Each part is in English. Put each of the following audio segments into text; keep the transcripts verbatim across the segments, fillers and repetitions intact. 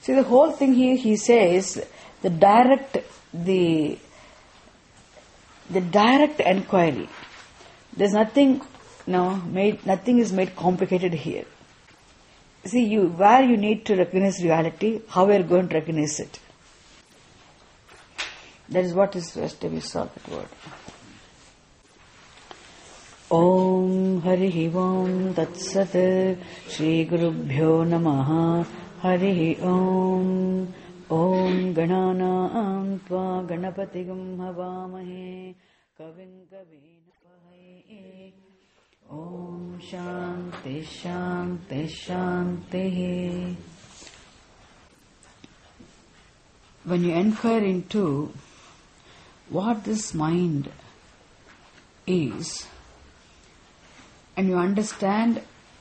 See, the whole thing here, he says, the direct, the, the direct enquiry. There's nothing, no, made, nothing is made complicated here. See, you, where you need to recognize reality, how we are going to recognize it. That is what is yesterday we saw that word. Om Harihi Om Tat Sat Shri Gurubhyo Namaha Harihi Om Om Ganana Tva Ganapatigam Havamahe Kavim Kavinapahaye Om Shanti Shanti Shanti. When you inquire into what this mind is, and you understand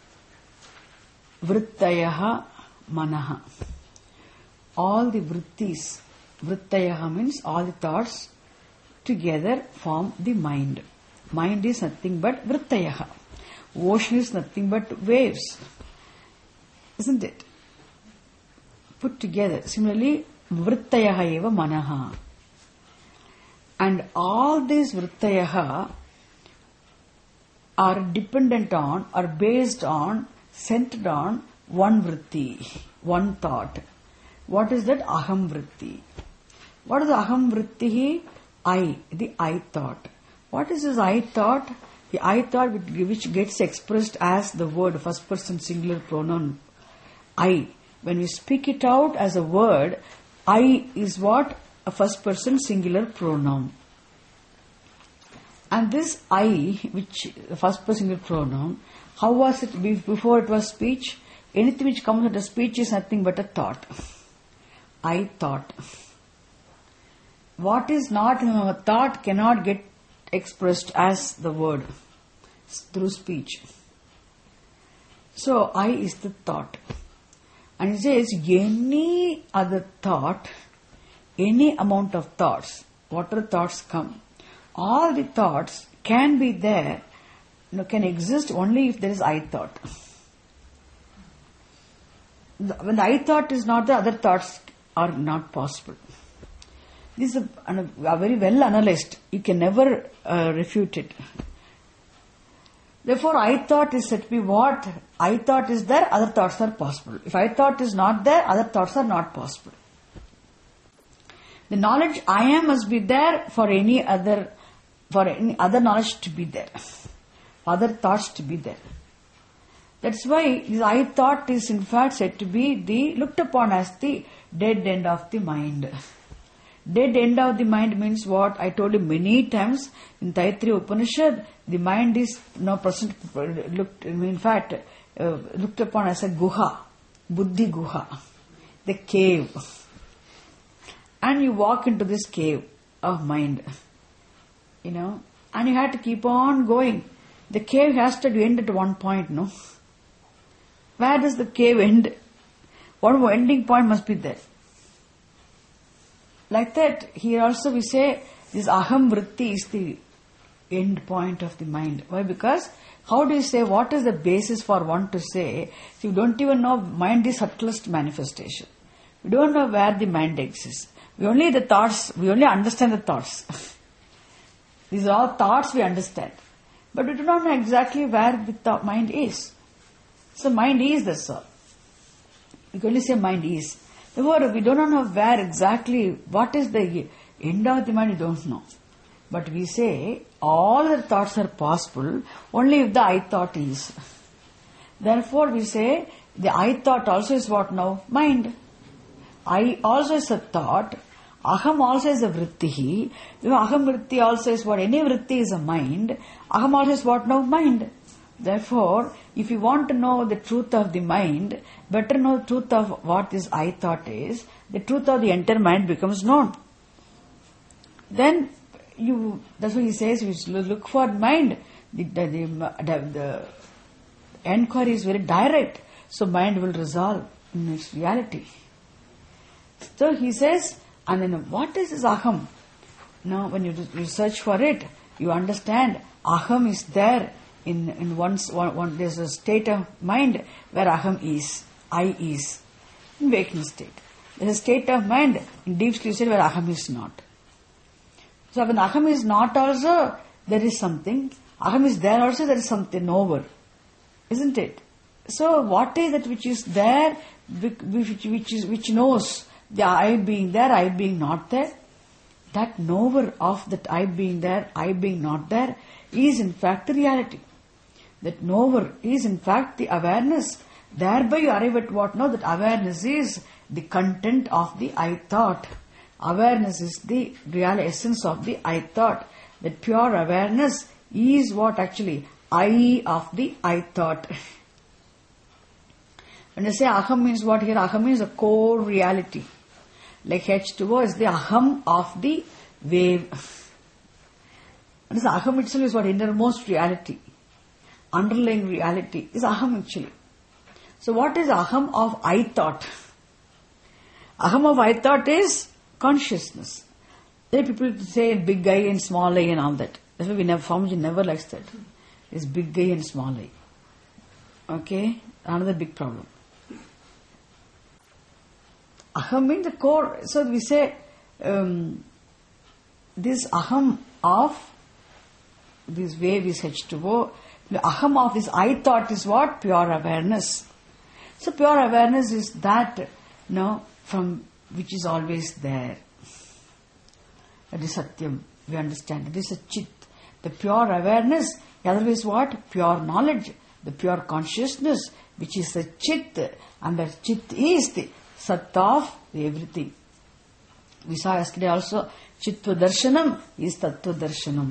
vrittayaha manaha, all the vrittis, vrittayaha means all the thoughts together form the mind. Mind is nothing but vrittayaha. Ocean is nothing but waves, isn't it? Put together. Similarly, vrittayaha eva manaha. And all these vrittayaha are dependent on, are based on, centered on one vritti, one thought. What is that? Aham vritti. What is aham vritti? I, the I thought. What is this I thought? The I thought which gets expressed as the word, first person singular pronoun, I. When we speak it out as a word, I is what? A first person singular pronoun. And this I, which the first person singular pronoun, how was it before it was speech? Anything which comes out of speech is nothing but a thought. I thought. What is not a thought cannot get expressed as the word through speech. So I is the thought. And it says any other thought, any amount of thoughts, whatever thoughts come, all the thoughts can be there, you know, can exist only if there is I thought. When the I thought is not there, other thoughts are not possible. This is a, a very well analyzed. You can never uh, refute it. Therefore, I thought is said to be what? I thought is there, other thoughts are possible. If I thought is not there, other thoughts are not possible. The knowledge I am must be there for any other, for any other knowledge to be there, other thoughts to be there. That's why this I thought is in fact said to be the looked upon as the dead end of the mind. Dead end of the mind means what? I told you many times in Taittiriya Upanishad, the mind is you know, present, looked, in fact, uh, looked upon as a guha, buddhi guha, the cave. And you walk into this cave of mind, you know, and you have to keep on going. The cave has to end at one point, no? Where does the cave end? One ending point must be there. Like that, here also we say this aham vritti is the end point of the mind. Why? Because how do you say, what is the basis for one to say, if you don't even know mind is subtlest manifestation. We don't know where the mind exists. We only the thoughts, we only understand the thoughts. These are all thoughts we understand. But we do not know exactly where the th- mind is. So mind is the soul. We can only say mind is. Therefore, we do not know where exactly, what is the end of the mind, we don't know. But we say, all the thoughts are possible only if the I thought is. Therefore, we say, the I thought also is what now? Mind. I also is a thought. Aham also is a vritti. Aham vritti also is what? Any vritti is a mind. Aham also is what now? Mind. Therefore, if you want to know the truth of the mind, better know the truth of what this I thought is, the truth of the entire mind becomes known. Then, you, that's why he says, you look for mind. The, the, the, the enquiry is very direct, so mind will resolve in its reality. So he says, and then what is this aham? Now, when you, you search for it, you understand aham is there. In in one's, one, one, there's a state of mind where aham is, I is, in waking state. There is a state of mind in deep sleep state where aham is not. So when aham is not also, there is something. Aham is there also, there is something over. Isn't it? So what is that which is there, which, which, is, which knows the I being there, I being not there? That knower of that I being there, I being not there, is in fact the reality. That knower is in fact the awareness. Thereby you arrive at what? No, that awareness is the content of the I thought. Awareness is the real essence of the I thought. That pure awareness is what actually? I of the I thought. When I say aham means what here? Aham means a core reality. Like H two O is the aham of the wave. And this aham itself is what? Innermost reality. Underlying reality is aham actually. So what is aham of I thought? Aham of I thought is consciousness. There are people say big I and small I and all that. That's why we never, Swamiji never likes that. It's big I and small I. Okay? Another big problem. Aham means the core. So we say um, this aham of this wave is H two O. The aham of this I thought is what? Pure awareness. So pure awareness is that, you know, from which is always there. That is Satyam. We understand. It is a Chit. The pure awareness, the other is what? Pure knowledge. The pure consciousness, which is the Chit. And that Chit is the Sat of everything. We saw yesterday also, Chitva Darshanam is Tattva Darshanam.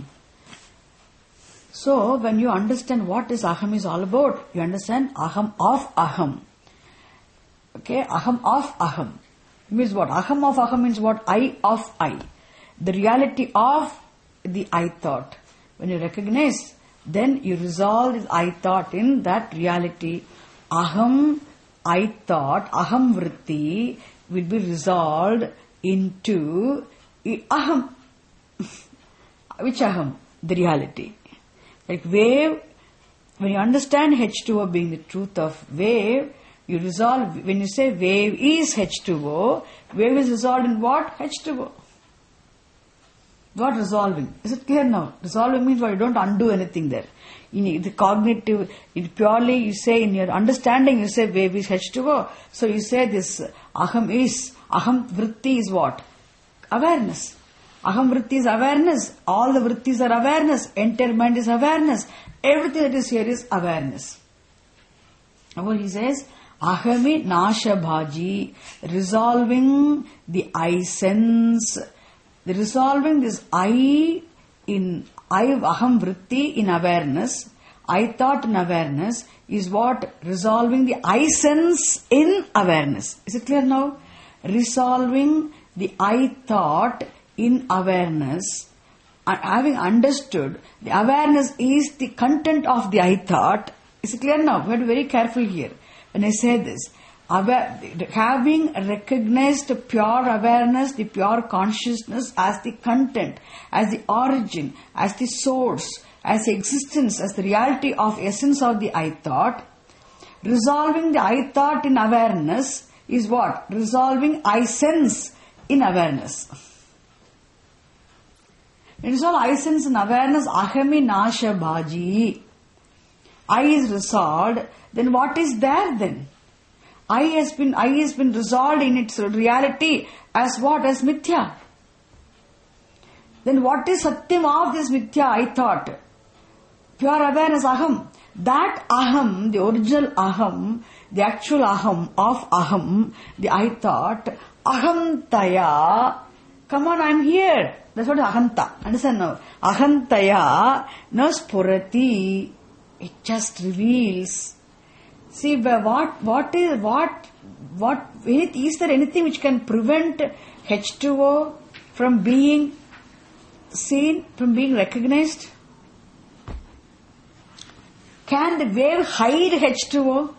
So, when you understand what is aham is all about, you understand aham of aham. Okay, aham of aham. Means what? Aham of aham means what? I of I. The reality of the I thought. When you recognize, then you resolve this I thought in that reality. Aham, I thought, aham vritti will be resolved into aham. Which aham? The reality. Like wave, when you understand H two O being the truth of wave, you resolve, when you say wave is H two O, wave is resolved in what? H two O. What resolving? Is it clear now? Resolving means what? You don't undo anything there. In the cognitive, it purely you say in your understanding, you say wave is H two O. So you say this aham is, aham vritti is what? Awareness. Aham vritti is awareness. All the vrittis are awareness. Entire mind is awareness. Everything that is here is awareness. Now he says, ahami nasha bhaji, resolving the I sense, the resolving this I in I aham vritti in awareness, I thought in awareness is what? Resolving the I sense in awareness. Is it clear now? Resolving the I thought in awareness, and having understood the awareness is the content of the I thought. Is it clear now? We have to be very careful here when I say this. Aware, having recognized pure awareness, the pure consciousness as the content, as the origin, as the source, as the existence, as the reality of essence of the I thought, resolving the I thought in awareness is what? Resolving I sense in awareness. It is all I sense and awareness, ahami nasha bhaji. I is resolved, then what is there then? I has been, I has been resolved in its reality as what? As mithya. Then what is satyam of this mithya I thought? Pure awareness aham. That aham, the original aham, the actual aham of aham, the I thought, ahantaya. Come on, I'm here. That's what is ahanta. Understand now? Ahantaya na spurati. It just reveals. See, what, what is, what, what, is there anything which can prevent H two O from being seen, from being recognized? Can the wave hide H two O?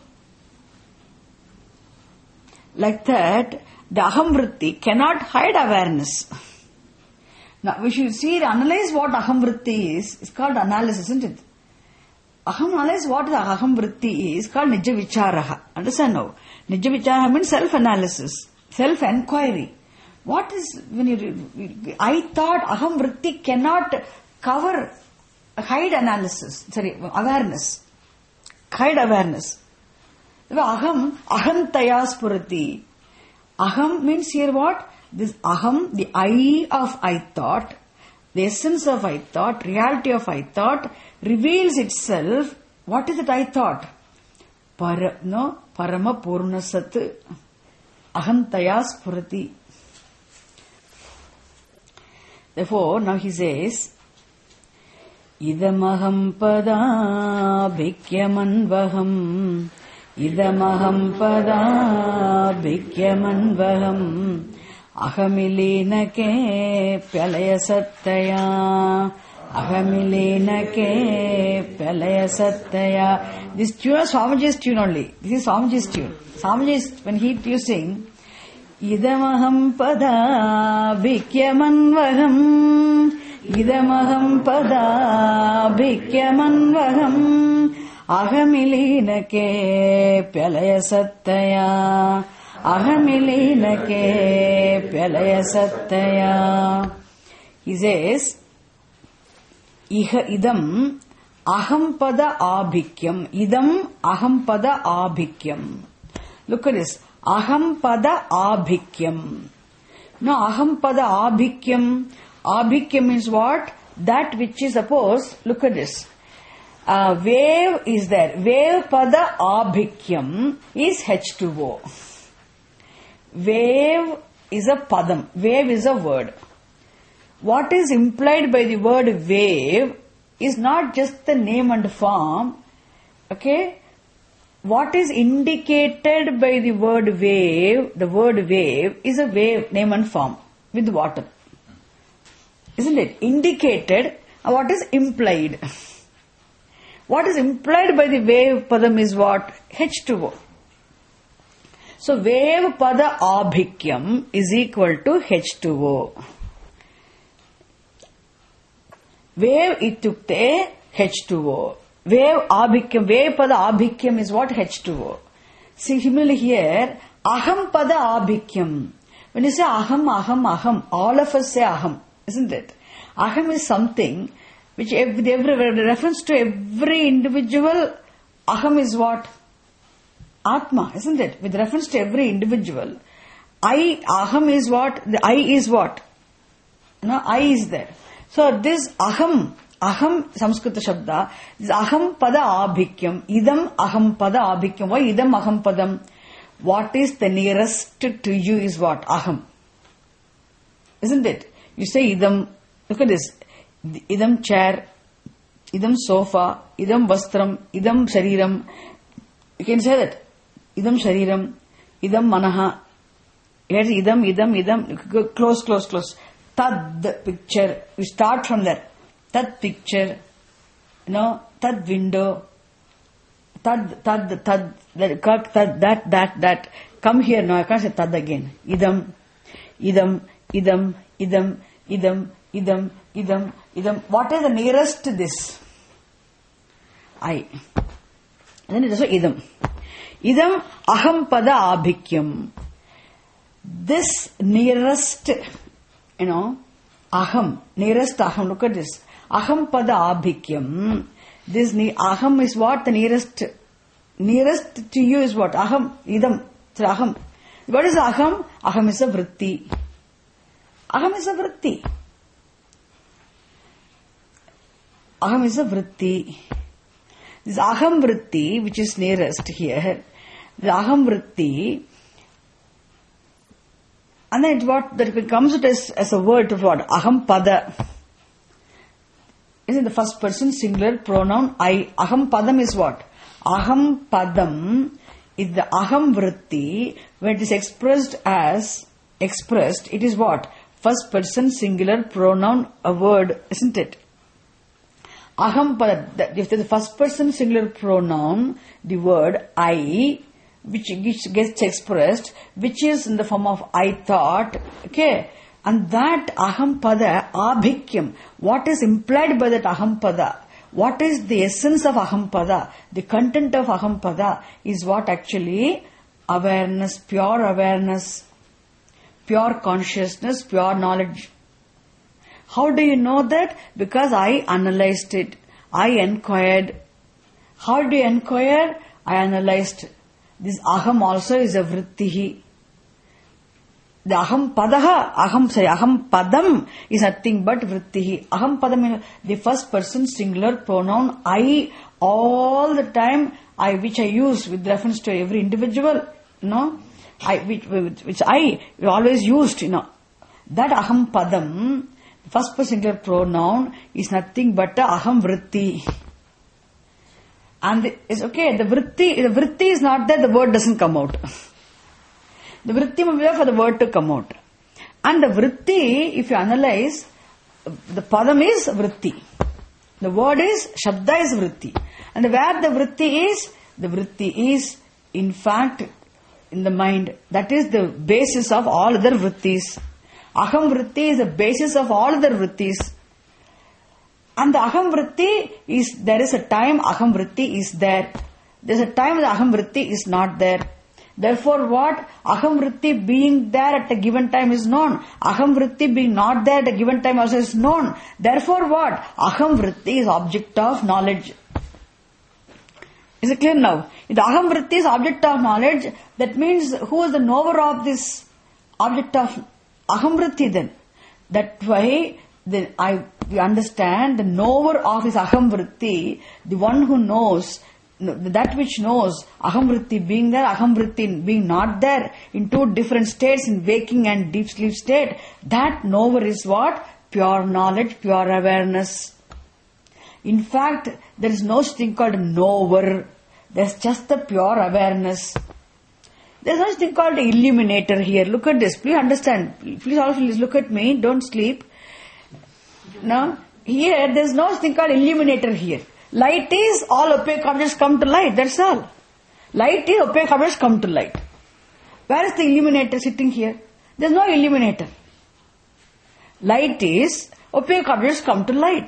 Like that, the aham vritti cannot hide awareness. Now, we should see, analyze what aham vritti is. It's called analysis, isn't it? Aham analyze what the aham vritti is called nijja vicharaha. Understand now? Nijja vicharaha means self-analysis. self-enquiry. What is, when you, I thought aham vritti cannot cover, hide analysis, sorry, awareness, hide awareness. Aham, ahantaya spurati. Aham means here what? This aham, the I of I thought, the essence of I thought, reality of I thought, reveals itself. What is it I thought? Para, no, parama purna sat, ahantaya spurati. Therefore, now he says, idamaham pada bhikyamanvaham, idamaham pada bhikyamanvaham, ahamilena ke pyalaya sattaya, ahamilena ke pyalaya sattaya. This tune is Swamiji's tune only. This is Swamiji's tune. Swamiji is, when he used to sing, idamaham pada bhikyamanvaham, idamaham pada bhikyamanvaham, ahamilena ke pyalaya sattaya, ahamilena ke pyalaya sattaya. He says, iha idam aham pada abhikyam, idam aham pada abhikyam. Look at this. Aham pada abhikyam. Now, aham pada abhikyam. Abhikyam means what? That which is, suppose, look at this. Uh, wave is there. Wave pada abhikyam is H two O. Wave is a padam. Wave is a word. What is implied by the word wave is not just the name and form. Okay? What is indicated by the word wave, the word wave is a wave, name and form, with water. Isn't it? Indicated, what is implied? What is implied by the wave padam is what? H two O. So, wave pada abhikyam is equal to H two O. Wave itukte H two O. Wave abhikyam, wave pada abhikyam is what? H two O. See, similarly here, aham pada abhikyam. When you say aham, aham, aham, all of us say aham, isn't it? Aham is something which, with every reference to every individual, aham is what? Atma, isn't it? With reference to every individual, I, aham is what? The I is what? No, I is there. So this aham, aham Samskrita Shabda, this aham pada abhikyam, idam aham pada abhikyam. Why idam aham padam? What is the nearest to you is what? Aham. Isn't it? You say idam, look at this, idam chair, idam sofa, idam vastram, idam shariram. You can say that. Idam shariram, idam manaha. Here's idam, idam, idam. Close, close, close. Tad picture. We start from there. Tad picture. You know, tad window. Tad, tad, tad. That, tad, that, that, that. Come here now. I can't say tad again. Idam, idam, idam, idam, idam, idam, idam, idam. What is the nearest to this? I. And then it is also idam. Idam aham pada abhikyam. This nearest, you know, aham, nearest aham, look at this. Aham pada abhikyam. This ne- aham is what? The nearest, nearest to you is what? Aham, idam, so aham. What is aham? Aham is a vritti. Aham is a vritti. Aham is a vritti. This aham vritti, which is nearest here, the aham vritti, and then it what that comes as, as a word of what? Aham pada. Is in the first person singular pronoun I. Aham padam is what? Aham padam is the aham vritti. When it is expressed as expressed, it is what? First person singular pronoun, a word, isn't it? Aham pada, if there is a first person singular pronoun, the word I, which gets expressed, which is in the form of I thought, okay, and that aham pada, abhikyam, what is implied by that aham pada, what is the essence of aham pada, the content of aham pada is what actually awareness, pure awareness, pure consciousness, pure knowledge. How do you know that? Because I analyzed it. I inquired. How do you inquire? I analyzed. This aham also is a vrittihi. The aham padaha, aham, sorry, aham padam is nothing but vrittihi. Aham padam is the first person singular pronoun I, all the time, I, which I use with reference to every individual, you know, I, which, which I always used, you know. That aham padam, first person singular pronoun, is nothing but a aham vritti. And it's okay, the vritti, the vritti is not there, the word doesn't come out. The vritti must be there for the word to come out. And the vritti, if you analyze, the padam is vritti. The word is, shabda is vritti. And where the vritti is, the vritti is, in fact, in the mind. That is the basis of all other vrittis. Aham vritti is the basis of all other vrittis. And the aham vritti is, there is a time aham vritti is there. There is a time the aham vritti is not there. Therefore what? Aham vritti being there at a given time is known. Aham vritti being not there at a given time also is known. Therefore what? Aham vritti is object of knowledge. Is it clear now? If the aham vritti is object of knowledge, that means who is the knower of this object of aham vritti then? That why the, I, we understand the knower of his aham vritti, the one who knows, that which knows aham vritti being there, aham vritti being not there, in two different states, in waking and deep sleep state, that knower is what? Pure knowledge, pure awareness. In fact, there is no thing called knower. There's just the pure awareness. There's no thing called illuminator here. Look at this. Please understand. Please all please look at me. Don't sleep. Now, here there's no thing called illuminator here. Light is all opaque objects come to light. That's all. Light is opaque objects come to light. Where is the illuminator sitting here? There's no illuminator. Light is opaque objects come to light.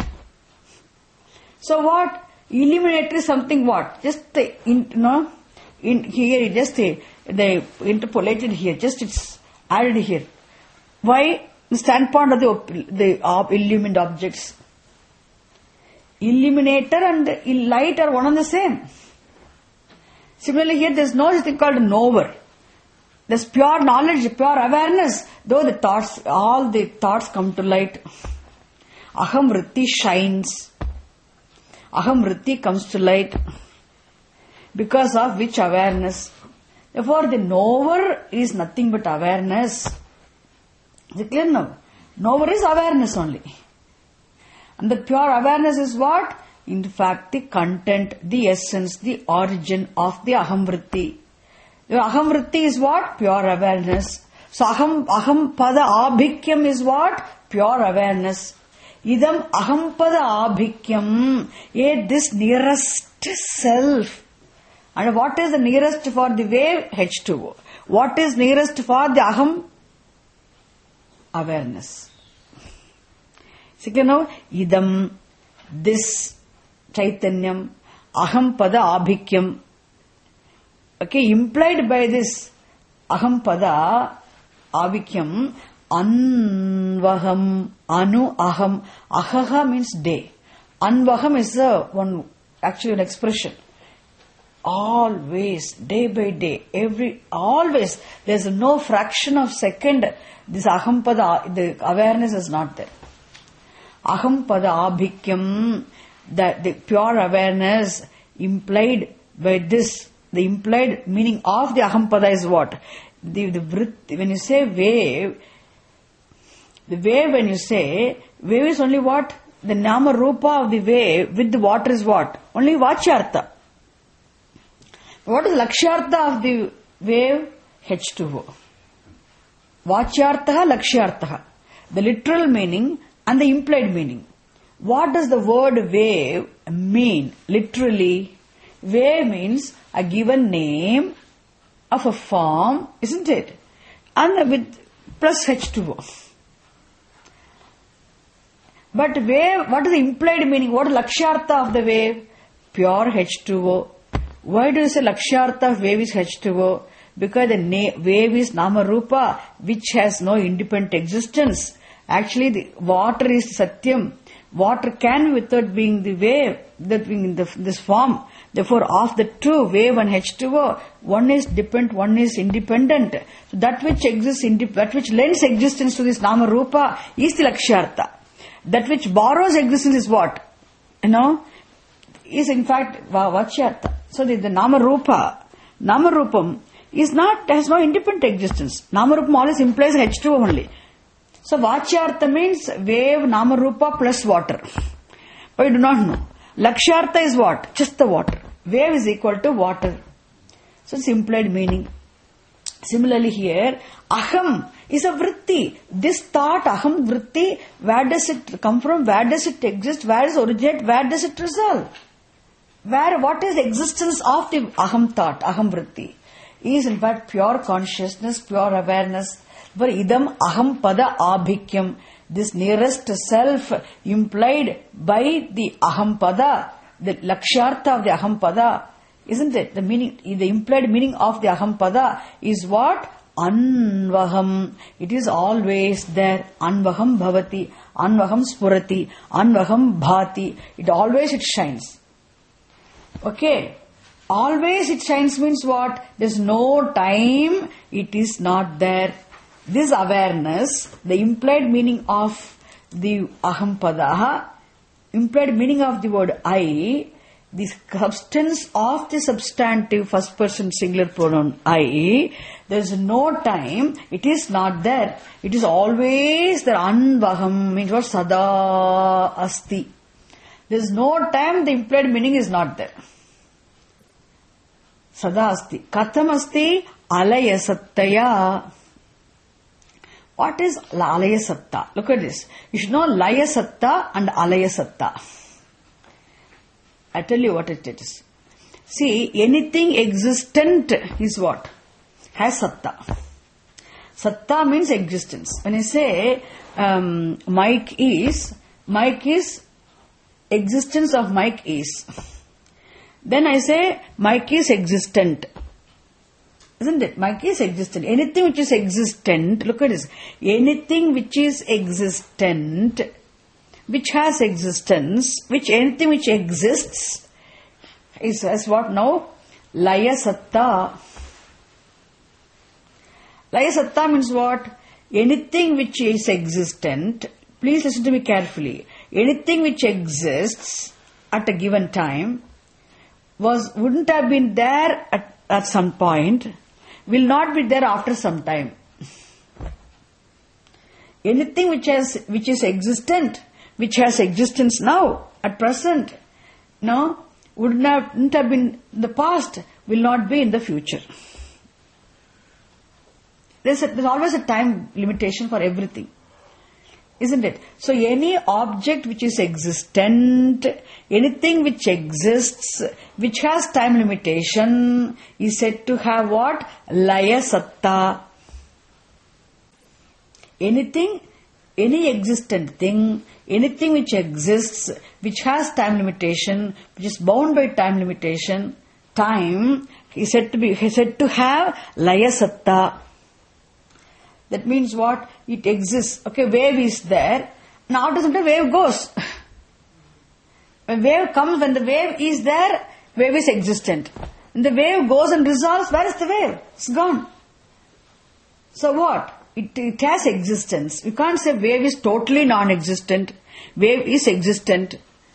So what? Illuminator is something what? Just the, in, no, in here, just the, the interpolated here, just it's added here. Why? The standpoint of the, the of illumined objects. Illuminator and light are one and the same. Similarly here there is no thing called knower. There's pure knowledge, pure awareness. Though the thoughts, all the thoughts come to light. Aham vritti shines. Aham vritti comes to light. Because of which awareness. Therefore the knower is nothing but awareness. Is it clear now? Knower is awareness only. And the pure awareness is what? In fact, the content, the essence, the origin of the aham vritti. The aham vritti is what? Pure awareness. So aham, aham pada abhikyam is what? Pure awareness. Idam aham pada abhikyam. Eh, this nearest self. And what is the nearest for the wave? H two O. What is nearest for the aham? Awareness. So you know, idam, this chaitanyam, aham pada abhikyam. Okay, implied by this aham pada abhikyam, anvaham, anu aham. Ahaha means day. Anvaham is a one actually an expression. Always, day by day, every, always, there's no fraction of second, this aham pada, the awareness is not there. Aham pada abhikyam, that the pure awareness implied by this, the implied meaning of the aham pada is what? The, the vritti, when you say wave, the wave when you say, wave is only what? The nama rupa of the wave with the water is what? Only vachyartha. What is lakshyartha of the wave? H two O. Vachyartha, lakshyartha. The literal meaning and the implied meaning. What does the word wave mean? Literally, wave means a given name of a form, isn't it? And with plus H two O. But wave, what is the implied meaning? What is lakshyartha of the wave? Pure H two O. Why do you say lakshyartha of wave is H two O? because the na- wave is Namarupa, which has no independent existence. Actually, the water is Satyam. Water can without being the wave, that being in the, this form. Therefore, of the two, wave and H two O, one is dependent, one is independent. So that which exists, indep- that which lends existence to this Nama Rupa is the Lakshyartha. That which borrows existence is what? You know, is in fact Vachyartha. So the, the Nama Rupa, Nama Rupam is not, has no independent existence. Nama Rupam always implies H two O only. So Vachyartha means wave, Namarupa plus water. But you do not know. Lakshyartha is what? Just the water. Wave is equal to water. So it's implied meaning. Similarly here, Aham is a vritti. This thought, Aham vritti, where does it come from? Where does it exist? Where does it originate? Where does it resolve? Where, what is the existence of the Aham thought, Aham vritti? Is in fact pure consciousness, pure awareness. For idam aham pada abhikyam, this nearest self implied by the aham pada, the lakshyartha of the aham pada, isn't it? The meaning, the implied meaning of the aham pada is what? Anvaham. It is always there. Anvaham bhavati, anvaham spurati, anvaham bhati. It always it shines. Okay. Always it shines means what? There's no time it is not there. This awareness, the implied meaning of the aham padaha, implied meaning of the word I, the substance of the substantive first person singular pronoun I, there is no time, it is not there. It is always there. Anvaham means what? Sada asti. There is no time, the implied meaning is not there. Sada asti. Katham asti alaya sattaya. What is alaya satta? Look at this. You should know laya satta and alaya satta. I tell you what it is. See, anything existent is what? Has satta. Satta means existence. When I say um, Mike is, Mike is, existence of Mike is. Then I say Mike is existent. Isn't it? Mike is existent. Anything which is existent, look at this. Anything which is existent, which has existence, which anything which exists, is as what now? Laya satta. Laya satta means what? Anything which is existent, please listen to me carefully. Anything which exists at a given time was wouldn't have been there at, at some point, will not be there after some time. Anything which has which is existent, which has existence now, at present, no, would not, wouldn't have been in the past, will not be in the future. There's, a, there's always a time limitation for everything. Isn't it? So any object which is existent, anything which exists, which has time limitation, is said to have what? Laya satta. Anything, any existent thing, anything which exists, which has time limitation, which is bound by time limitation, time, is said to be, is said to have laya satta. That means what? It exists. Okay, wave is there. Now after some time wave goes. When wave comes, when the wave is there, wave is existent. When the wave goes and resolves, where is the wave? It's gone. So what? It, it has existence. You can't say wave is totally non-existent. Wave is existent.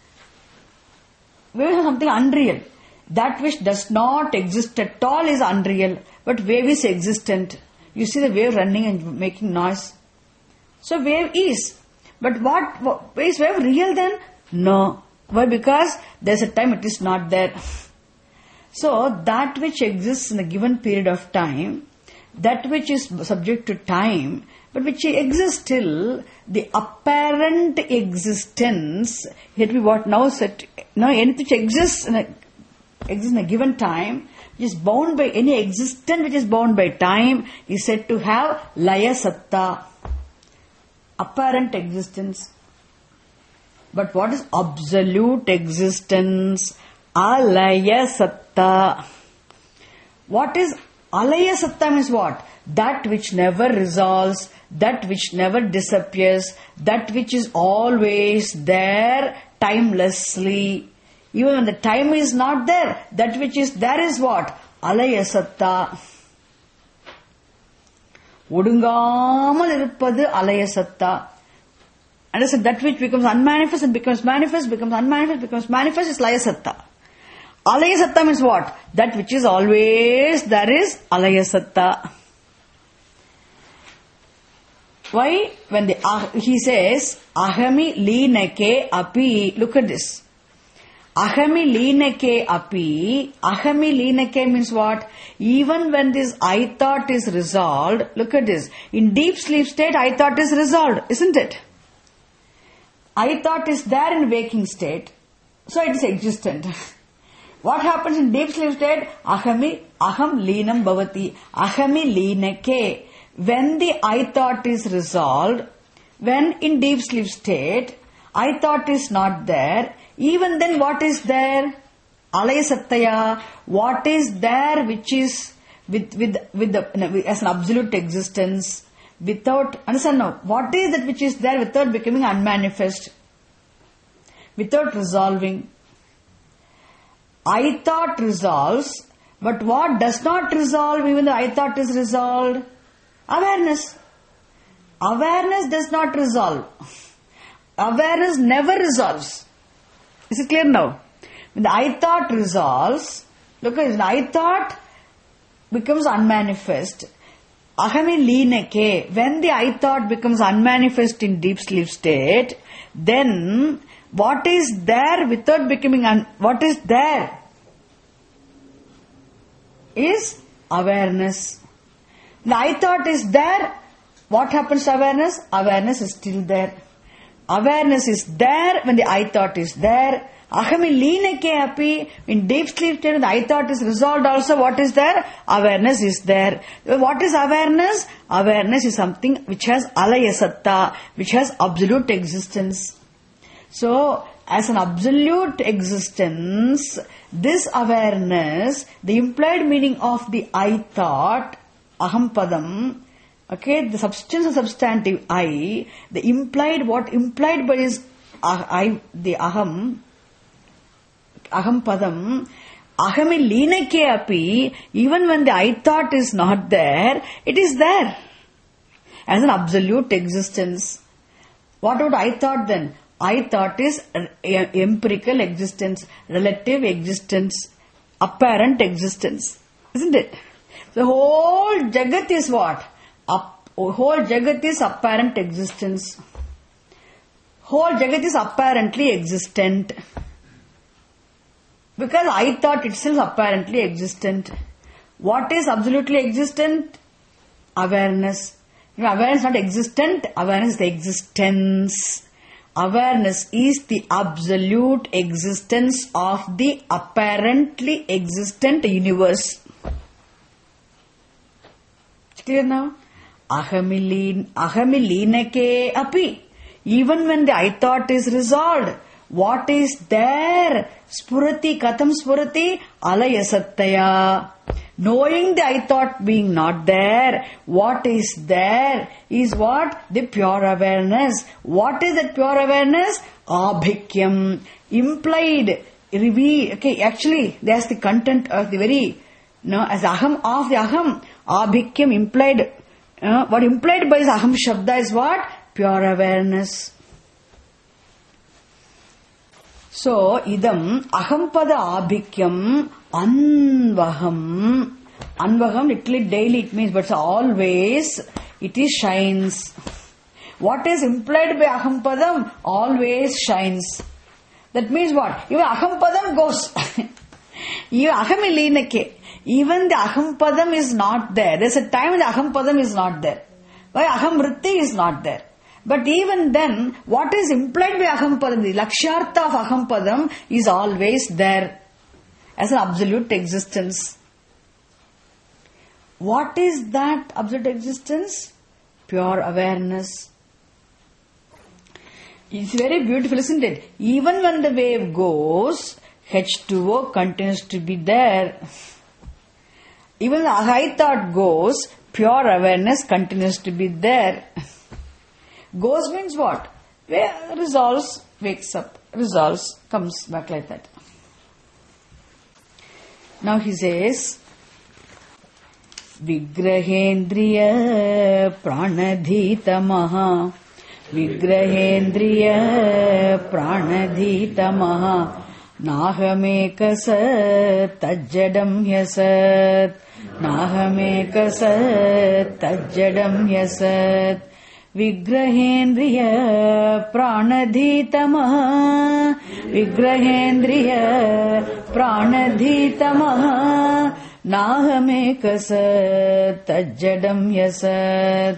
Wave is something unreal. That which does not exist at all is unreal. But wave is existent. You see the wave running and making noise. So wave is. But what, what is wave real then? No. Why? Because there's a time it is not there. So that which exists in a given period of time, that which is subject to time, but which exists still, the apparent existence, it will be what now said, now anything which exists in a, exists in a given time, which is bound by any existence which is bound by time, is said to have laya satta, apparent existence. But what is absolute existence? Alaya satta. What is Alaya Satta means what? That which never resolves, that which never disappears, that which is always there timelessly. Even when the time is not there, that which is there is what? Alaya Satta. Odungamal irupadu Alaya Satta. Understand? That which becomes unmanifest and becomes manifest, becomes unmanifest, becomes manifest is Laya Satta. Alaya Satta means what? That which is always there is Alaya Satta. Why? When the, uh, he says, Ahami Leenake Api, look at this. Ahami Leenake Api, Ahami Leenake means what? Even when this I thought is resolved, look at this. In deep sleep state, I thought is resolved, isn't it? I thought is there in waking state, so it is existent. What happens in deep sleep state? Ahami, aham leenam bhavati. Ahami leenake. When the I thought is resolved, when in deep sleep state, I thought is not there, even then what is there? Alaya Sattaya. What is there which is with, with, with the, as an absolute existence? Without, understand now, what is that which is there without becoming unmanifest? Without resolving. I thought resolves, but what does not resolve even though I thought is resolved? Awareness. Awareness does not resolve. Awareness never resolves. Is it clear now? When the I thought resolves, look at it, I thought becomes unmanifest. Ahami leenake, when the I thought becomes unmanifest in deep sleep state, then what is there without becoming un- what is there is awareness. The I thought is there, what happens to awareness? Awareness is still there. Awareness is there when the I thought is there. Ahami leenake api, in deep sleep state, the I thought is resolved also, what is there? Awareness is there. What is awareness? Awareness is something which has alaya satta, which has absolute existence. So, as an absolute existence, this awareness, the implied meaning of the I thought, aham padam, okay, the substance of substantive I, the implied, what implied by is I, the aham, aham padam, ahami leenake api, even when the I thought is not there, it is there as an absolute existence. What about I thought then? I thought is empirical existence, relative existence, apparent existence, isn't it? The whole Jagat is what? Up, whole Jagat is apparent existence. Whole Jagat is apparently existent. Because I thought itself apparently existent. What is absolutely existent? Awareness. If awareness is not existent, awareness is the existence. Awareness is the absolute existence of the apparently existent universe. Clear now? Ahami leenake api. Even when the I thought is resolved, what is there? Spurati, katham spurati, alaya sattaya. Knowing the I thought being not there, what is there is what? The pure awareness. What is that pure awareness? Abhikyam. Implied, reveal, okay, actually, there's the content of the very, no, as aham of the aham, abhikyam implied, uh, what implied by the aham shabda is what? Pure awareness. So, idam ahampada abhikyam anvaham. Anvaham literally daily it means, but always it is shines. What is implied by ahampadam? Always shines. That means what? Even ahampadam goes. Even ahamileenake. Even the ahampadam is not there. There's a time when the ahampadam is not there. Why ahamritti is not there. But even then, what is implied by ahampadam, the lakshyartha of ahampadam is always there as an absolute existence. What is that absolute existence? Pure awareness. It's very beautiful, isn't it? Even when the wave goes, H two O continues to be there. Even the I thought goes, pure awareness continues to be there. Goes means what? Where resolves, wakes up, resolves, comes back like that. Now he says, Vigrahendriya pranadhitamaha Vigrahendriya pranadhitamaha Nahamekasat tajjadam yasat Nahamekasat tajjadam yasat Vigrahendriya pranadhitamaha Vigrahendriya pranadhitamaha Nahamekasat tajjadam yasat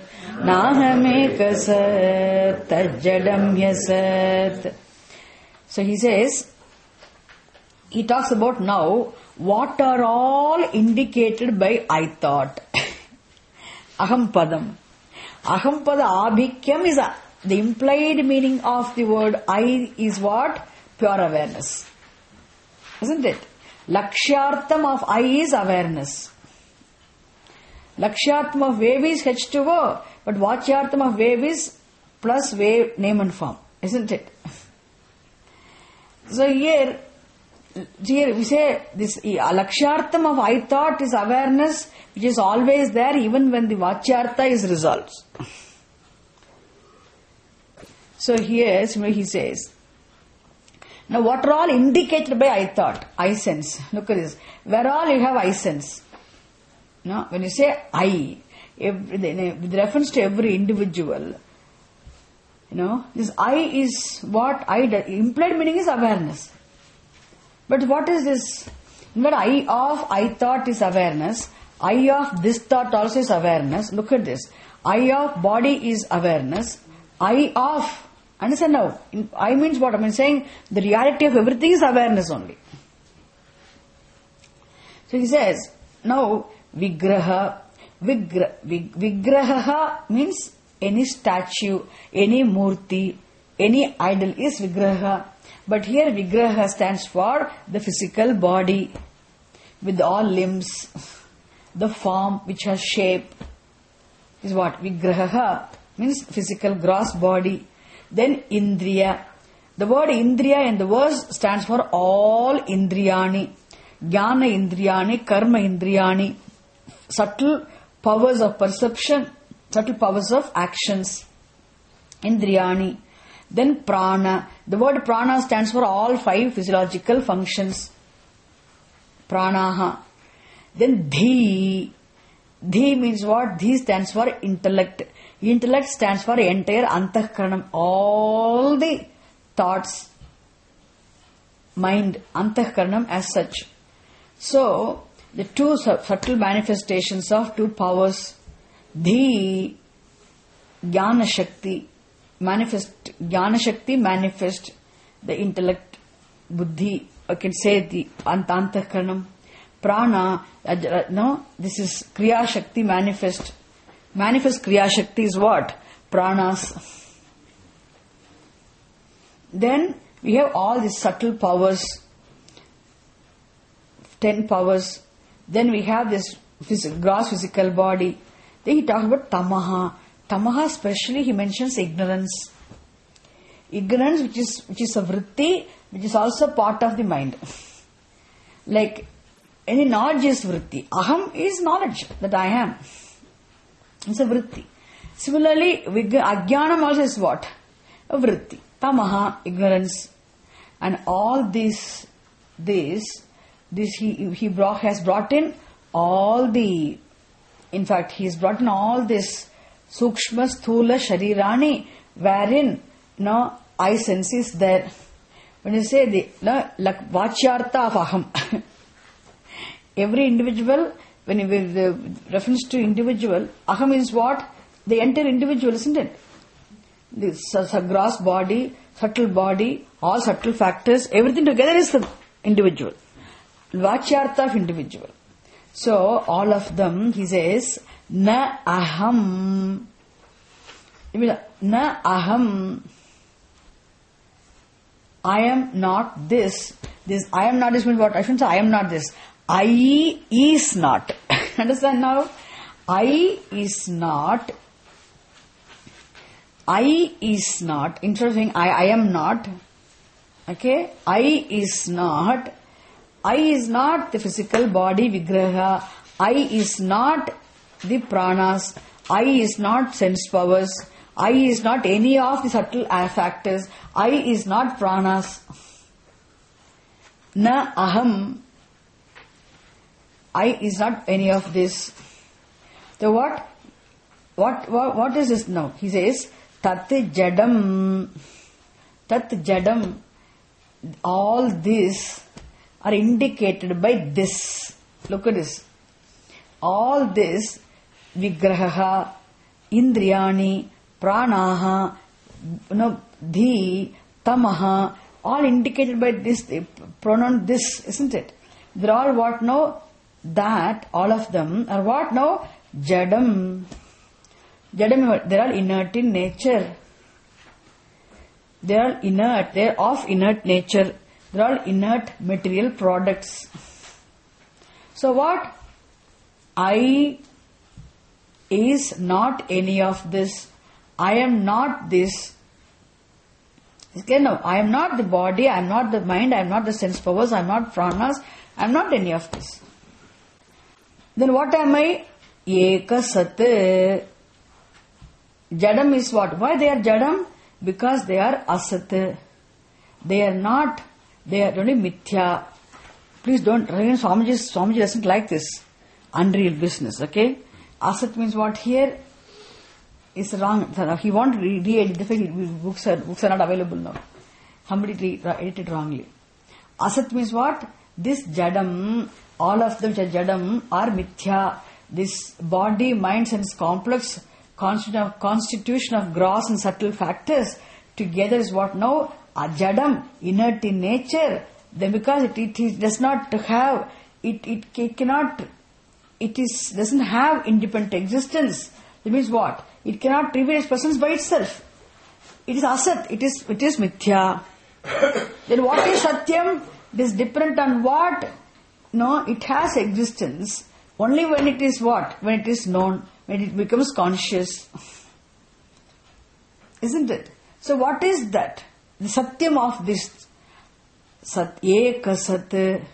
Nahamekasat tajjadam yasat. So he says, he talks about now what are all indicated by I thought. Ahampadam. Ahampada abhikyam is a, the implied meaning of the word I is what? Pure awareness. Isn't it? Lakshyartham of I is awareness. Lakshyartham of wave is H two O, but Vachyartham of wave is plus wave name and form. Isn't it? So here, here we say this Lakshyartham of I thought is awareness, which is always there even when the Vachyartha is resolved. So here he says, now what are all indicated by I thought? I sense. Look at this. Where all you have I sense? No, when you say I, every, with reference to every individual, you know, this I is what I do. Implied meaning is awareness. But what is this? When I of I thought is awareness, I of this thought also is awareness. Look at this. I of body is awareness. I of, understand now? I means what? I mean saying the reality of everything is awareness only. So he says, now Vigraha, Vigra, Vig, Vigraha means any statue, any murti, any idol is Vigraha. But here Vigraha stands for the physical body with all limbs, the form which has shape is what? Vigraha means physical gross body. Then Indriya. The word Indriya in the verse stands for all Indriyani. Jnana Indriyani, Karma Indriyani. Subtle powers of perception, subtle powers of actions. Indriyani. Then Prana. The word Prana stands for all five physiological functions. Pranaha. Then Dhi. Dhi means what? Dhi stands for intellect. Intellect stands for entire Antahkaranam. All the thoughts, mind, Antahkaranam as such. So, the two subtle manifestations of two powers, Dhi, Jnana Shakti, manifest, Jnana Shakti manifest the intellect, Buddhi, I can say the Antahkaranam. Prana, uh, no, this is Kriya Shakti manifest. Manifest Kriya Shakti is what? Pranas. Then we have all these subtle powers, ten powers. Then we have this phys- gross physical body. Then he talks about Tamaha. Tamaha especially he mentions ignorance. Ignorance which is which is a vritti, which is also part of the mind. Like any knowledge is vritti. Aham is knowledge that I am. It's a vritti. Similarly, Ajnanam also is what? A vritti. Tamaha, ignorance. And all this, this, this he, he brought, has brought in all the, in fact, he has brought in all this Sukshma, Sthula, Sharirani, wherein, you know, I sense is there. When you say the, no, like, Vachyartha of Aham. Every individual, when you, with the reference to individual, Aham is what? The entire individual, isn't it? The gross body, subtle body, all subtle factors, everything together is the individual. Vachyartha of individual. So, all of them, he says, Na aham. Na aham. I am not this. This I am not this means what? I shouldn't say I am not this. I is not. Understand now? I is not, I is not, instead of saying I, I am not, okay, I is not, I is not the physical body vigraha, I is not the pranas, I is not sense powers, I is not any of the subtle factors, I is not pranas, na aham, I is not any of this. So what, what, what, what is this now? He says, tat jadam, tat jadam, all this are indicated by this. Look at this. All this, vigraha, indriyani, pranaha, you know, dhi, tamaha, all indicated by this, pronoun this, isn't it? They're all what now? That, all of them are what now? Jadam. Jadam, they are inert in nature. They are inert, they are of inert nature. They are all inert material products. So what? I is not any of this. I am not this. Okay, no, I am not the body, I am not the mind, I am not the sense powers, I am not pranas, I am not any of this. Then what am I? Eka sat. Jadam is what? Why they are jadam? Because they are asat. They are not, they are only mithya. Please don't, Swamiji, Swamiji doesn't like this unreal business, okay? Asat means what here? Is wrong. He won't re-edit. The books are books are not available now. Somebody edited wrongly. Asat means what? This jadam, all of them which are jadam are mithya. This body, mind, sense complex constitution of gross and subtle factors together is what now? A jadam, inert in nature. Then because it, it, it does not have, it, it, it cannot, it is doesn't have independent existence. That means what? It cannot reveal its presence by itself. It is asat. It is it is mithya. Then what is satyam? It is dependent on what? No, it has existence only when it is what? When it is known, when it becomes conscious. Isn't it? So what is that? The satyam of this sat eka sat,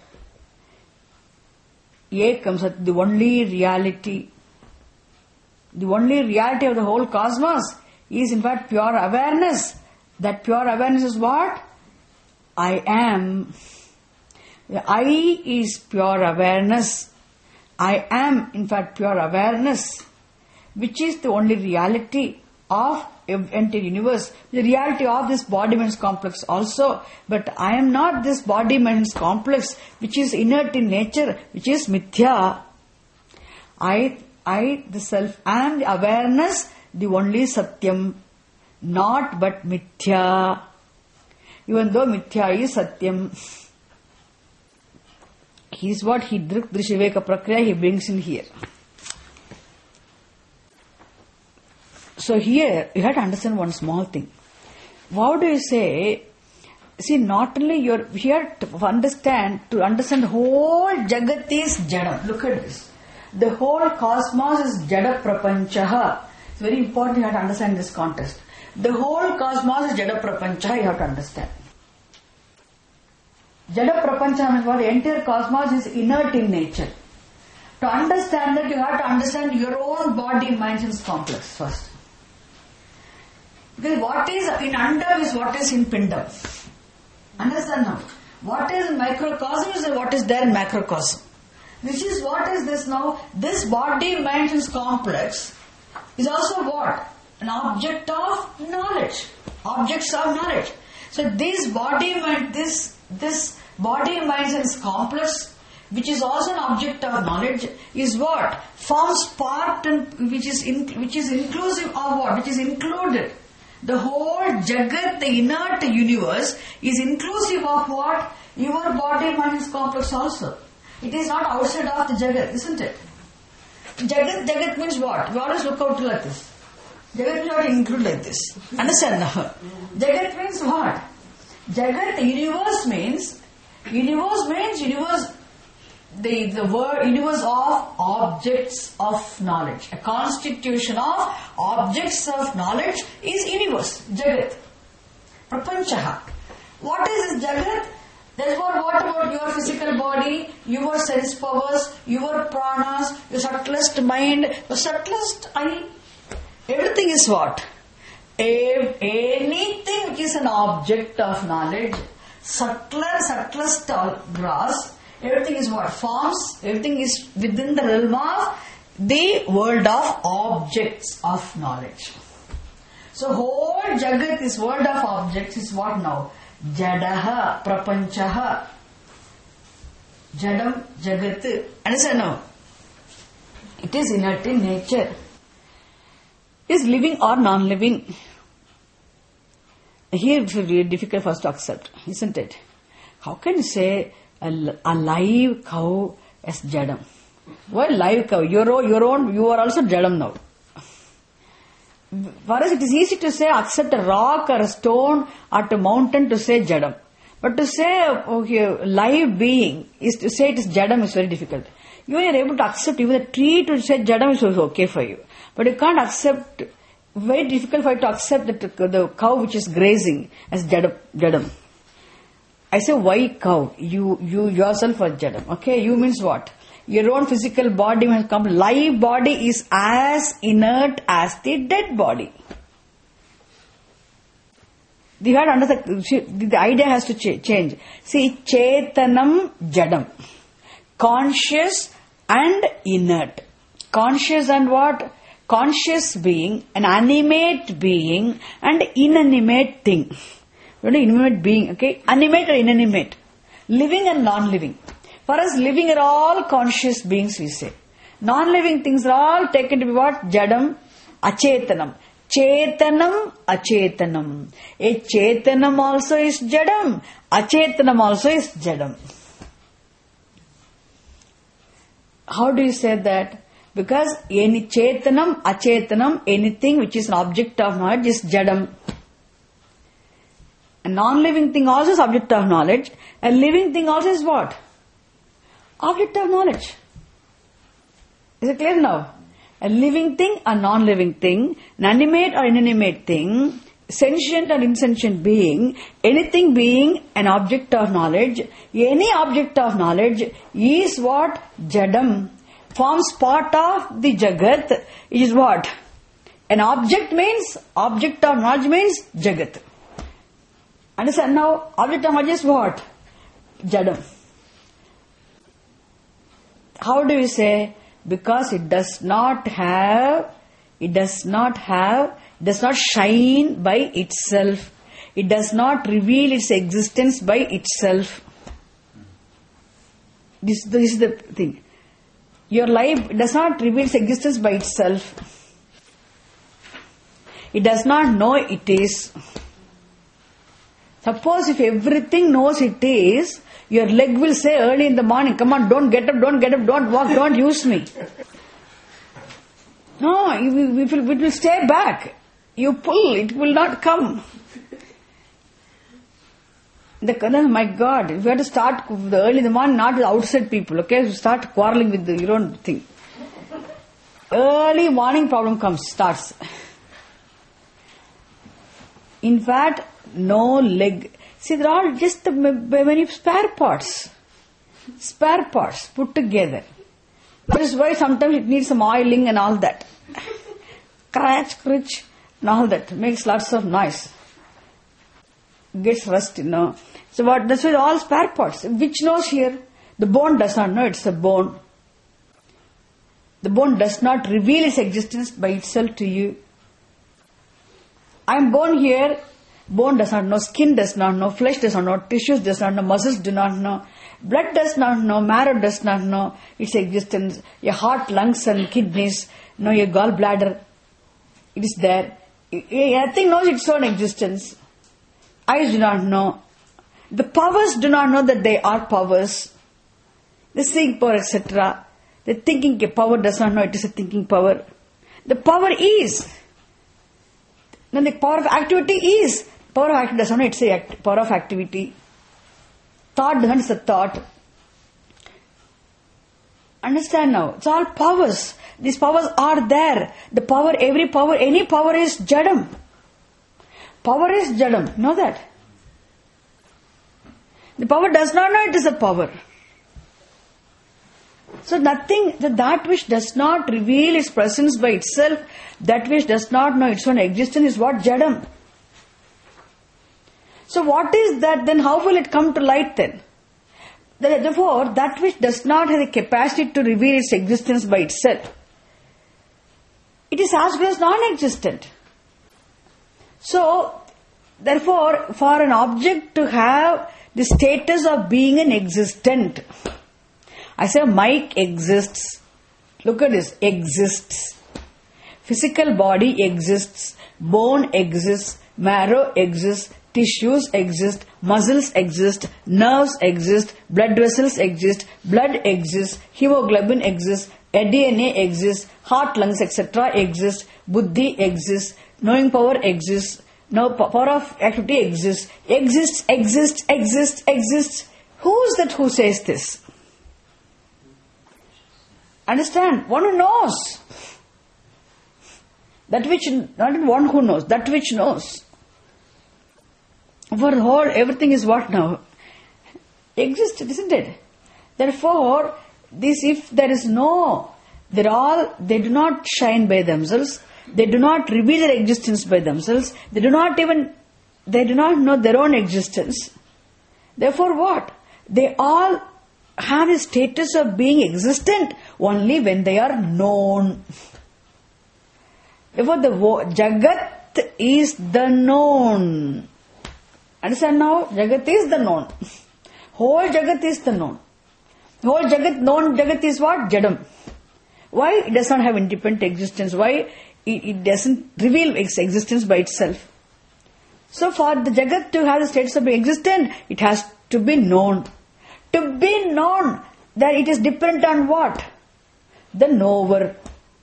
ekam sat, the only reality. The only reality of the whole cosmos is in fact pure awareness. That pure awareness is what? I am. The I is pure awareness. I am in fact pure awareness, which is the only reality of entire universe. The reality of this body-mind complex also. But I am not this body-mind complex, which is inert in nature, which is mithya. I I, the self, am the awareness, the only satyam, not but mithya. Even though mithya is satyam. He is what he drik drishiveka prakriya he brings in here. So here you have to understand one small thing. How do you say? See, not only you're here to understand to understand the whole jagat is jadam. Look at this. The whole cosmos is jada prapanchaha. It's very important you have to understand this context. The whole cosmos is jada prapanchaha, you have to understand. Jada prapanchaha means what? The entire cosmos is inert in nature. To understand that, you have to understand your own body, mind, and complex first. Because what is in andam is what is in pindam. Understand now? What is in microcosm is what is there in macrocosm. Which is what is this now? This body, mind, and complex is also what? An object of knowledge. Objects of knowledge. So this body, mind, this this body, mind, and complex, which is also an object of knowledge, is what? Forms part and which is in, which is inclusive of what? Which is included. The whole jagat, the inert universe, is inclusive of what? Your body, mind, and complex also. It is not outside of the jagat, isn't it? Jagat, jagat means what? We always look out like this. Jagat means what? Include like this. Understand now? Jagat means what? Jagat, universe means, universe means universe, the, the word universe of objects of knowledge. A constitution of objects of knowledge is universe, Jagat. Prapanchaha. What is this Jagat? Therefore, what about your physical body, your sense powers, your pranas, your subtlest mind, your subtlest eye? Everything is what? A, anything which is an object of knowledge, subtler, subtlest grasp, everything is what? Forms, everything is within the realm of the world of objects of knowledge. So whole Jagat, this world of objects is what now? Jadaha, Prapanchaha, Jadam, Jagat. Understand now? It is inert in nature. Is living or non-living? Here it will be difficult for us to accept, isn't it? How can you say a, a live cow as Jadam? Why live cow? Your own, your own, you are also Jadam now. For us it is easy to say accept a rock or a stone or a mountain to say Jadam. But to say okay, live being is to say it is Jadam is very difficult. You are able to accept even a tree to say Jadam is also okay for you. But you can't accept, very difficult for you to accept that the cow which is grazing as Jadam. Jadam. I say why cow? You you yourself are Jadam. Okay, you means what? Your own physical body has come. Live body is as inert as the dead body. You had under the, the idea has to ch- change. See, Chetanam Jadam. Conscious and inert. Conscious and what? Conscious being, an animate being, and inanimate thing. Not an inanimate being, okay? Animate or inanimate. Living and non-living. For us, living are all conscious beings, we say. Non-living things are all taken to be what? Jadam, Achetanam. Chetanam, Achetanam. A Chetanam also is Jadam. Achetanam also is Jadam. How do you say that? Because any Chetanam, Achetanam, anything which is an object of knowledge is Jadam. A non-living thing also is object of knowledge. A living thing also is what? Object of knowledge. Is it clear now? A living thing, a non-living thing, an animate or inanimate thing, sentient or insentient being, anything being an object of knowledge, any object of knowledge is what? Jadam. Forms part of the Jagat. It is what? An object means, object of knowledge means Jagat. Understand now? Object of knowledge is what? Jadam. How do you say? Because it does not have, it does not have, does not shine by itself. It does not reveal its existence by itself. This, this is the thing. Your life does not reveal its existence by itself. It does not know it is. Suppose if everything knows it is, your leg will say early in the morning, come on, don't get up, don't get up, don't walk, don't use me. No, it will, it will stay back. You pull, it will not come. The, my God, if you have to start the early in the morning, not with outside people, okay? You start quarreling with the, your own thing. Early morning problem comes, starts. In fact, no leg. See, they're all just the many spare parts. Spare parts put together. That is why sometimes it needs some oiling and all that. Scratch, scratch, and all that. Makes lots of noise. Gets rust, you know. So what? That's why all spare parts. Which knows here? The bone does not know it's a bone. The bone does not reveal its existence by itself to you. I am born here. Bone does not know, skin does not know, flesh does not know, tissues does not know, muscles do not know, blood does not know, marrow does not know its existence. Your heart, lungs and kidneys, know your gallbladder, it is there. Nothing knows its own existence. Eyes do not know. The powers do not know that they are powers. The seeing power, et cetera. The thinking power does not know it is a thinking power. The power is. Then the power of activity is. Power of activity does not know it's a act, power of activity. Thought does not know it's a thought. Understand now? It's all powers. These powers are there. The power, every power, any power is Jadam. Power is Jadam. Know that? The power does not know it is a power. So nothing, that which does not reveal its presence by itself, that which does not know its own existence is what? Jadam. So what is that then? How will it come to light then? Therefore, that which does not have the capacity to reveal its existence by itself, it is as good as non-existent. So, therefore, for an object to have the status of being an existent, I say Mike exists. Look at this, exists. Physical body exists, bone exists, marrow exists, tissues exist, muscles exist, nerves exist, blood vessels exist, blood exists, hemoglobin exists, D N A exists, heart, lungs, et cetera exist, buddhi exists, knowing power exists, no power of activity exists, exists, exists, exists, exists. Who is that who says this? Understand? One who knows. That which, not one who knows, that which knows. For the whole, everything is what now? Existed, isn't it? Therefore, this, if there is no, they're all, they do not shine by themselves, they do not reveal their existence by themselves, they do not even, they do not know their own existence. Therefore what? They all have a status of being existent only when they are known. Therefore the Jagat is the known. Understand now? Jagat is the known. Whole Jagat is the known. Whole Jagat, known Jagat is what? Jadam. Why? It does not have independent existence. Why? It, it doesn't reveal its existence by itself. So for the Jagat to have the status of being existent, it has to be known. To be known, that it is dependent on what? The knower.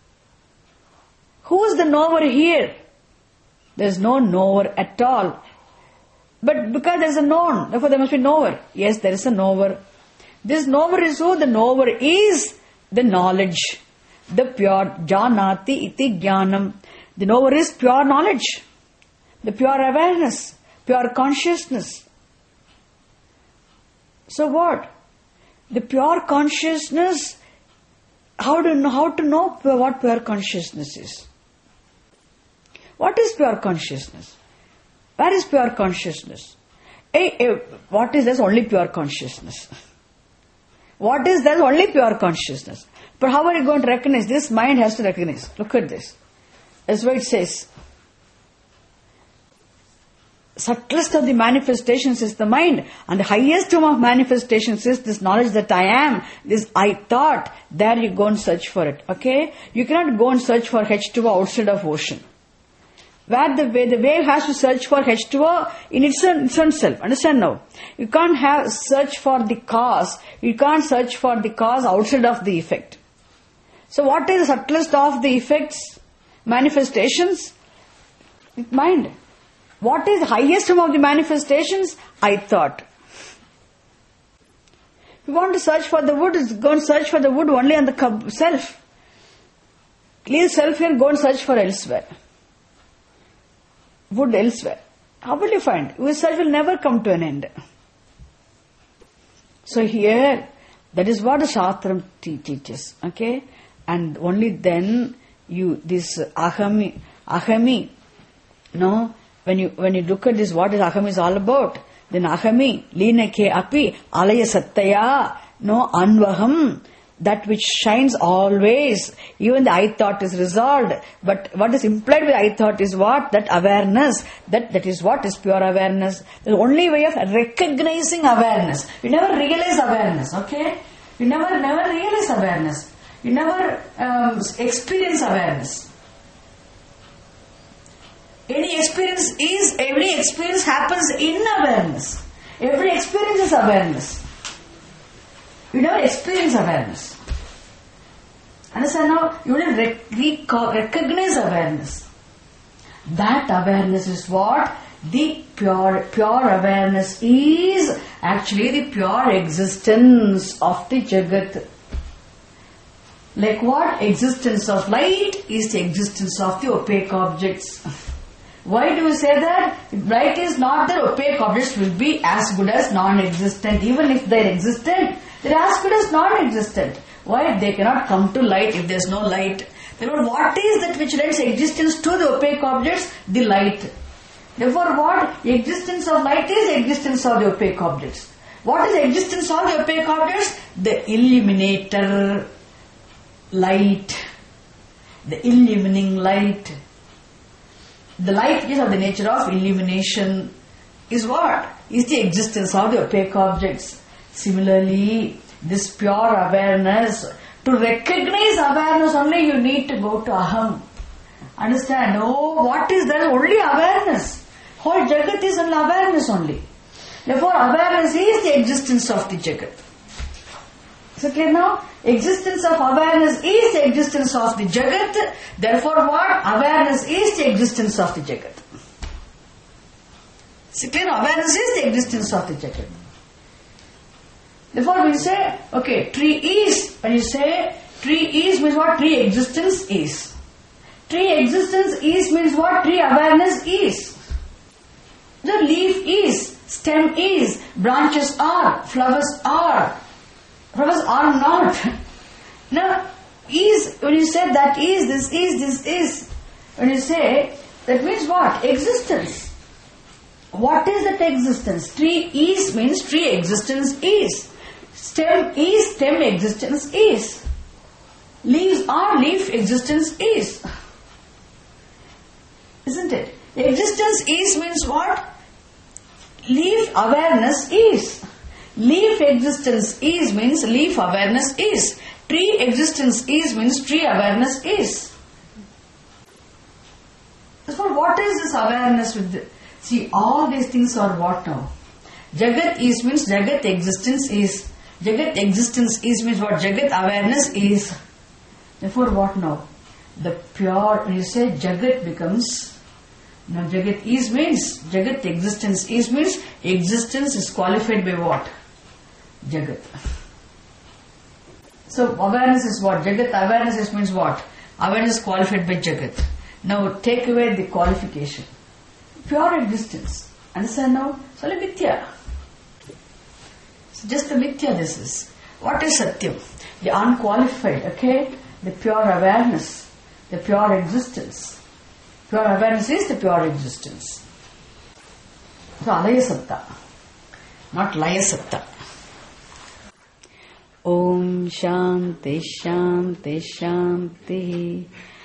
Who is the knower here? There is no knower at all. But because there is a known, therefore there must be knower. Yes, there is a knower. This knower is who? The knower is the knowledge. The pure janati iti jnanam. The knower is pure knowledge. The pure awareness. Pure consciousness. So what? The pure consciousness, how to know, how to know what pure consciousness is? What is pure consciousness? Where is pure consciousness? Hey, hey, what is this? Only pure consciousness. What is that? Only pure consciousness. But how are you going to recognize? This mind has to recognize. Look at this. That's why it says, subtlest of the manifestations is the mind, and the highest form of manifestations is this knowledge that I am, this I thought. There you go and search for it. Okay? You cannot go and search for H two O outside of ocean. Where the wave, the wave has to search for H two O in its own, its own self. Understand now? You can't have search for the cause. You can't search for the cause outside of the effect. So what is the subtlest of the effects? Manifestations? Mind. What is the highest form of the manifestations? I thought. If you want to search for the wood, go and search for the wood only on the self. Leave self here, go and search for elsewhere. Wood elsewhere. How will you find? Your search will never come to an end. So here, that is what the Shastram te- teaches. Okay? And only then you, this ahami, ahami, no, when you, when you look at this, what is ahami is all about, then ahami, linake api, alaya sattaya, no, anvaham, that which shines always, even the I thought is resolved. But what is implied with I thought is what? That awareness. That, that is what is pure awareness. The only way of recognizing awareness. You never realize awareness, okay? You never, never realize awareness. You never um, experience awareness. Any experience is, every experience happens in awareness. Every experience is awareness. You never experience awareness. Understand now? You only rec- rec- recognize awareness. That awareness is what? The pure, pure awareness is actually the pure existence of the Jagat. Like what? Existence of light is the existence of the opaque objects. Why do we say that? If light is not there, opaque objects will be as good as non-existent. Even if they are existent, they are as good as non-existent. Why? They cannot come to light if there is no light. Therefore, what is that which lends existence to the opaque objects? The light. Therefore, what? Existence of light is existence of the opaque objects. What is the existence of the opaque objects? The illuminator light. The illumining light. The light is of the nature of illumination. Is what? Is the existence of the opaque objects. Similarly, this pure awareness, to recognize awareness only you need to go to Aham. Understand? Oh, what is that? Only awareness. Whole Jagat is only awareness only. Therefore, awareness is the existence of the Jagat. So clear now? Existence of awareness is the existence of the Jagat. Therefore, what? Awareness is the existence of the Jagat. So clear? Awareness is the existence of the Jagat. Therefore, we say, okay, tree is, when you say tree is means what? Tree existence is. Tree existence is means what? Tree awareness is. The leaf is, stem is, branches are, flowers are. Flowers are not. Now, is, when you say that is, this is, this is, when you say, that means what? Existence. What is that existence? Tree is means tree existence is. Stem is, stem existence is. Leaves are, leaf existence is. Isn't it? Existence is means what? Leaf awareness is. Leaf existence is means leaf awareness is. Tree existence is means tree awareness is. Therefore, what is this awareness with the, see, all these things are what now? Jagat is means Jagat existence is. Jagat existence is means what? Jagat awareness is. Therefore, what now? The pure, when you say Jagat becomes, now Jagat is means, Jagat existence is means, existence is qualified by what? Jagat. So awareness is what? Jagat awareness is means what? Awareness is qualified by Jagat. Now take away the qualification. Pure existence. Understand now? So like Mithya. So just the Mithya this is. What is Satyam? The unqualified, okay? The pure awareness. The pure existence. Pure awareness is the pure existence. So Alaya Satta. Not Laya Satta. Om Shanti Shanti Shanti.